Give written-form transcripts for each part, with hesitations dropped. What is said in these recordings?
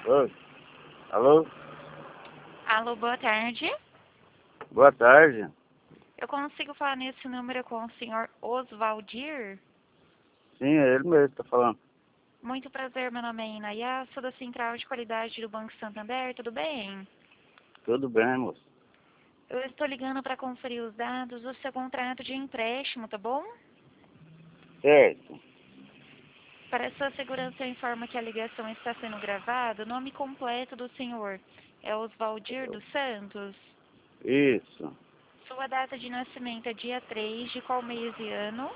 Oi. Alô? Alô, boa tarde. Boa tarde. Eu consigo falar nesse número com o senhor Oswaldir? Sim, é ele mesmo que tá falando. Muito prazer, meu nome é Inaya, sou da Central de Qualidade do Banco Santander, tudo bem? Tudo bem, moço? Eu estou ligando para conferir os dados do seu contrato de empréstimo, tá bom? Certo. Para sua segurança, eu informo que a ligação está sendo gravada. O nome completo do senhor é Oswaldir dos Santos. Isso. Sua data de nascimento é dia 3 de qual mês e ano?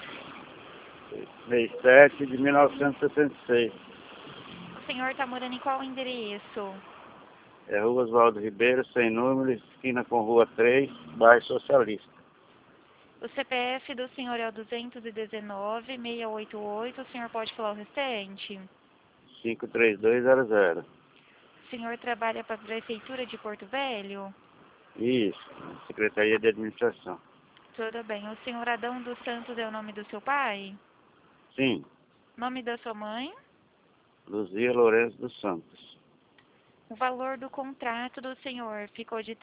Mês 7 de 1966. O senhor está morando em qual endereço? É Rua Oswaldo Ribeiro, sem número, esquina com Rua 3, bairro Socialista. O CPF do senhor é o 219-688. O senhor pode falar o restante? 53200. O senhor trabalha para a Prefeitura de Porto Velho? Isso. Secretaria de Administração. Tudo bem. O senhor Adão dos Santos é o nome do seu pai? Sim. Nome da sua mãe? Luzia Lourenço dos Santos. O valor do contrato do senhor ficou de R$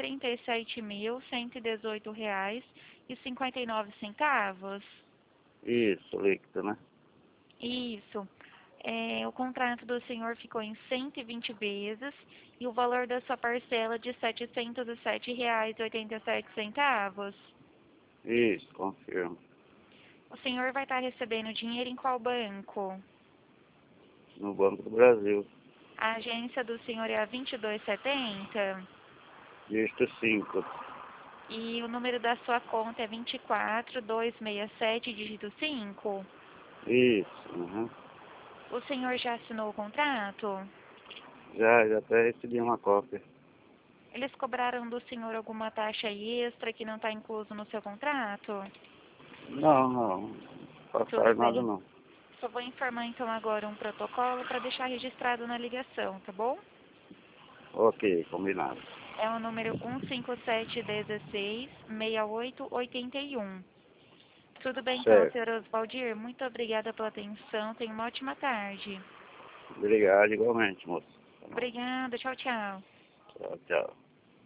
37.118,59. Isso, líquido, né? Isso. O contrato do senhor ficou em 120 vezes e o valor da sua parcela de R$ 707,87. Isso, confirmo. O senhor vai estar recebendo dinheiro em qual banco? No Banco do Brasil. A agência do senhor é a 2270 Dígito 5. e o número da sua conta é 24267, dígito 5. Isso. Uhum. O senhor já assinou o contrato? Já até recebi uma cópia. Eles cobraram do senhor alguma taxa extra que não está incluso no seu contrato? Não Tudo passaram nada bem. não. Só vou informar então agora um protocolo para deixar registrado na ligação, tá bom? Ok, combinado. É o número 15716-6881. Tudo bem então, Certo. senhor Oswaldir? Muito obrigada pela atenção. Tenha uma ótima tarde. Obrigado igualmente, moço. Obrigada. Tchau, tchau. Tchau, tchau.